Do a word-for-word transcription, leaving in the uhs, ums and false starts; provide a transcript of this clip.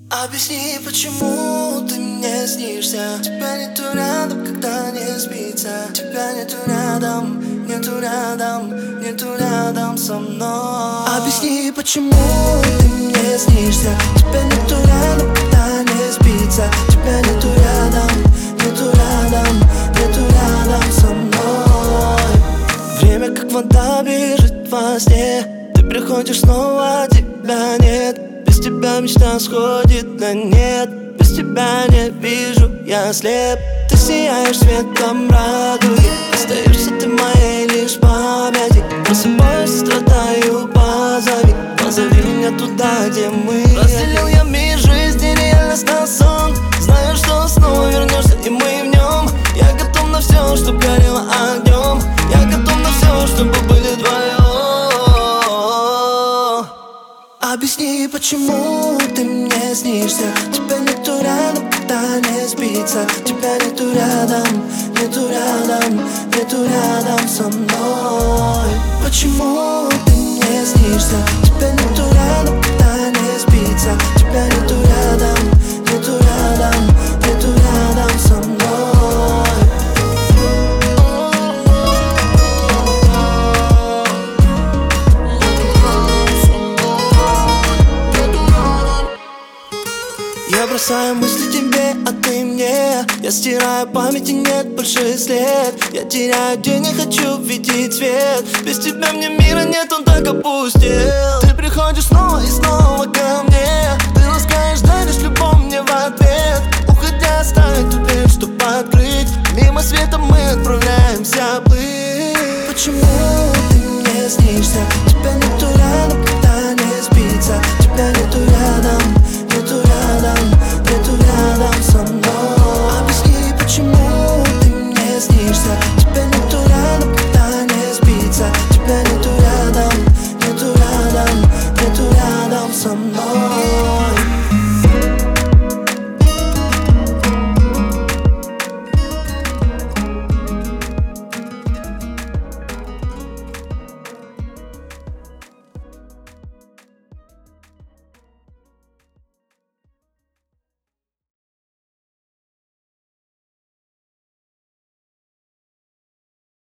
Объясни, почему ты мне снишься. Тебя нету рядом, когда не спится. Тебя нету рядом, нету рядом, нету рядом со мной. Объясни, почему ты мне снишься. Тебя нету рядом, когда не спится. Тебя нету рядом, нету рядом, нету рядом со мной. Время как вода бежит во сне. Ты приходишь снова, тебя нет. Без тебя мечта сходит на нет. Без тебя не вижу, я слеп. Ты сияешь светом радуги. Остаешься ты моей лишь памяти. Просыпаюсь, страдаю, позови. Позови меня туда, где мы. Разделил я мир, жизнь и реальность на сон. Знаю, что снова вернешься, и мы в нем. Я готов на все, чтоб горело огнем. Я готов на все, чтобы были вдвоем. Объясни, почему ты мне снишься. Тебя нету рядом, когда не спится. Тебя нету рядом, нету рядом, нету рядом со мной. Почему ты мне снишься. Тебя нету рядом, когда не спится. Тебя нету рядом, нету рядом, нету рядом со мной. Я бросаю мысли тебе, а ты мне. Я стираю память и нет больше след. Я теряю день, не хочу видеть свет. Без тебя мне мира нет, он так опустел. Ты приходишь снова и снова ко